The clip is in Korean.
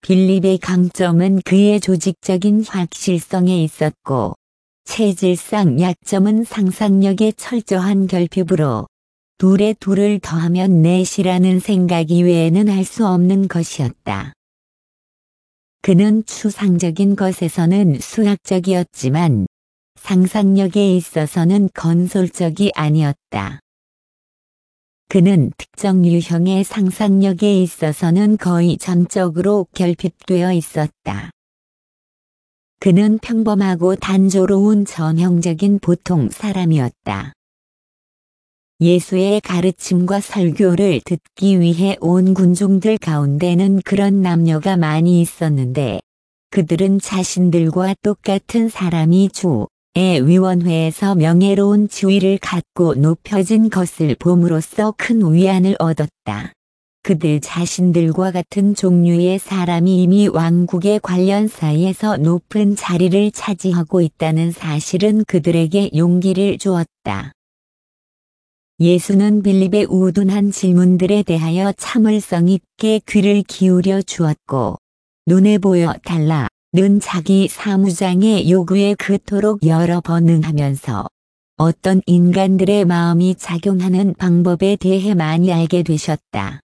빌립의 강점은 그의 조직적인 확실성에 있었고, 체질상 약점은 상상력의 철저한 결핍으로 둘에 둘을 더하면 넷이라는 생각 이외에는 할 수 없는 것이었다. 그는 추상적인 것에서는 수학적이었지만 상상력에 있어서는 건설적이 아니었다. 그는 특정 유형의 상상력에 있어서는 거의 전적으로 결핍되어 있었다. 그는 평범하고 단조로운 전형적인 보통 사람이었다. 예수의 가르침과 설교를 듣기 위해 온 군중들 가운데는 그런 남녀가 많이 있었는데 그들은 자신들과 똑같은 사람이 주의 위원회에서 명예로운 지위를 갖고 높여진 것을 봄으로써 큰 위안을 얻었다. 그들 자신들과 같은 종류의 사람이 이미 왕국의 관련사에서 높은 자리를 차지하고 있다는 사실은 그들에게 용기를 주었다. 예수는 빌립의 우둔한 질문들에 대하여 참을성 있게 귀를 기울여 주었고 눈에 보여 달라는 자기 사무장의 요구에 그토록 여러 번 응하면서 어떤 인간들의 마음이 작용하는 방법에 대해 많이 알게 되셨다.